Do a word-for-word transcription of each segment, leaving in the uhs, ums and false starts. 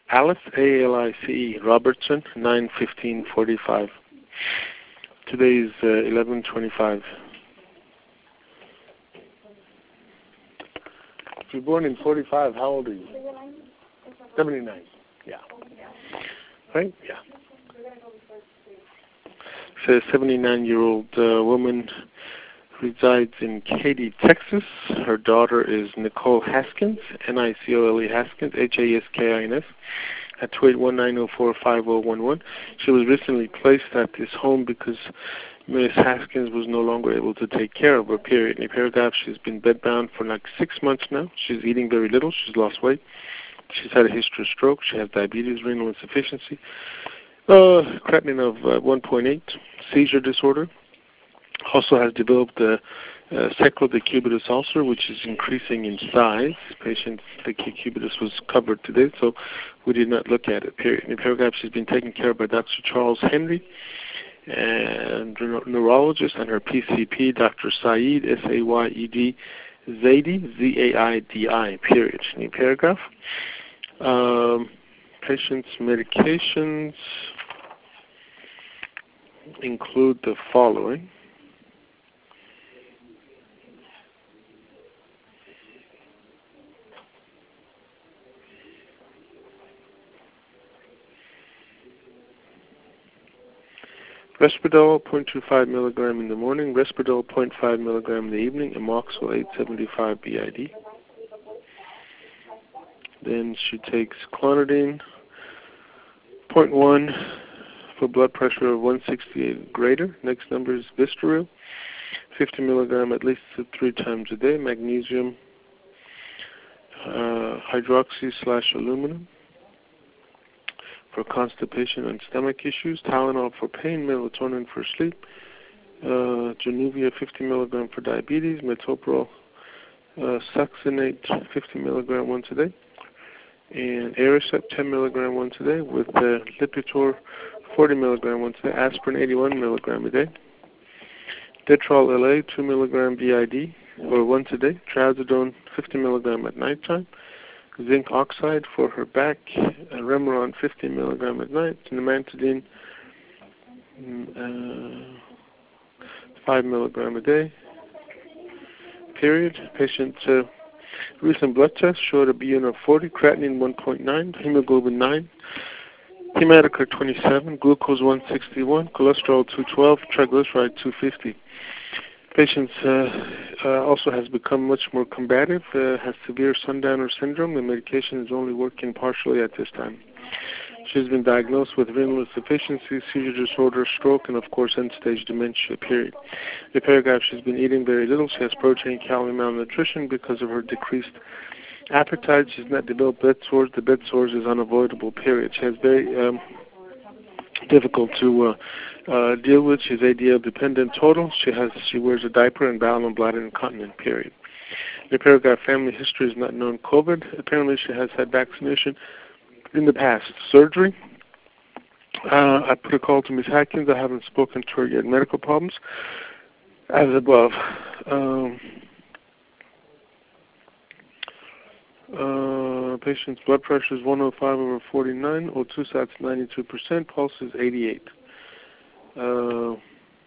Alice, A L I C E, Robertson, nine fifteen forty-five. Today is uh, eleven twenty-five. If you're born in forty-five, how old are you? seventy-nine. Yeah. Right? Yeah. So a seventy-nine-year-old uh, woman resides in Katy, Texas. Her daughter is Nicole Haskins, N I C O L E Haskins, H A S K I N S, at two eight one, nine zero four, five zero one one. She was recently placed at this home because Miss Haskins was no longer able to take care of her period. In a paragraph, she's been bedbound for like six months now. She's eating very little. She's lost weight. She's had a history of stroke. She has diabetes, renal insufficiency, uh, creatinine of uh, one point eight, seizure disorder. Also has developed a, a sacrodecubitus ulcer, which is increasing in size. Patient's decubitus was covered today, so we did not look at it. Period. In the paragraph, she's been taken care of by Doctor Charles Henry, and neurologist, and her P C P, Doctor Saeed, S A Y E D, Zaidi, Z A I D I, period. In the paragraph, um, patient's medications include the following. Risperdal zero point two five milligram in the morning, Risperdal zero point five milligram in the evening, Amoxil eight seventy-five B I D. Then she takes clonidine zero point one for blood pressure of one sixty-eight greater. Next number is Vistaril, fifty milligram at least three times a day, magnesium uh, hydroxy slash aluminum for constipation and stomach issues, Tylenol for pain, melatonin for sleep, uh, Januvia fifty milligram for diabetes, metoprolol uh, succinate fifty milligram once a day, and Aricept ten milligram once a day, with uh, Lipitor forty milligram once a day, aspirin eighty-one milligram a day, Detrol L A two milligram B I D or once a day, Trazodone fifty milligram at nighttime, zinc oxide for her back, uh, Remeron fifty milligram at night, Nimantadine uh, five milligram a day, period. Patient's uh, recent blood test showed a B N of forty, creatinine one point nine, hemoglobin nine, hematocrit twenty-seven, glucose one sixty-one, cholesterol two twelve, triglyceride two fifty. Patient uh, uh, also has become much more combative, uh, has severe sundowner syndrome. The medication is only working partially at this time. She's been diagnosed with renal insufficiency, seizure disorder, stroke, and of course end-stage dementia, period. The paragraph, she's been eating very little. She has protein, calorie malnutrition because of her decreased appetite. She's not developed bed sores. The bed sores is unavoidable, period. She has very um, difficult to uh, uh, deal with. She's A D L dependent total. She has she wears a diaper and bowel and bladder incontinent, period. The paragraph, family history is not known COVID. Apparently she has had vaccination in the past. Surgery. Uh, I put a call to Miz Haskins. I haven't spoken to her yet. Medical problems as above. Um, uh, patient's blood pressure is one oh five over forty-nine. O two sat's ninety-two percent. Pulse is eighty-eight. Uh,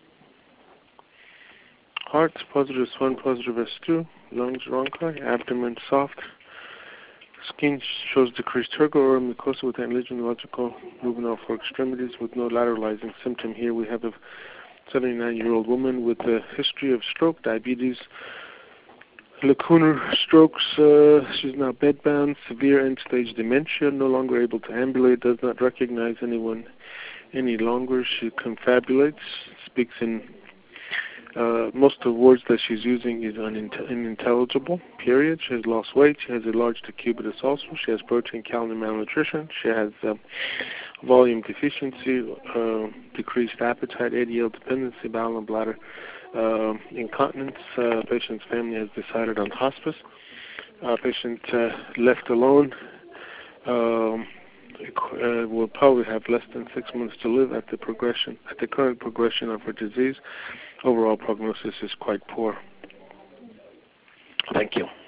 heart, positive S one, positive S two. Lungs, rhonchi. Abdomen, soft. Skin shows decreased turgor or mucosa with antilegiological luminal for extremities with no lateralizing symptom. Here we have a seventy-nine-year-old woman with a history of stroke, diabetes, lacunar strokes. Uh, she's now bedbound, severe end-stage dementia, no longer able to ambulate, does not recognize anyone any longer. She confabulates, speaks in Uh, most of the words that she's using is unint- unintelligible, period. She has lost weight. She has a large decubitus ulcer. She has protein, calorie malnutrition. She has uh, volume deficiency, uh, decreased appetite, A D L dependency, bowel and bladder uh, incontinence. Uh, patient's family has decided on hospice. Uh, patient uh, left alone um, uh, will probably have less than six months to live at the progression, at the current progression of her disease. Overall prognosis is quite poor. Thank you.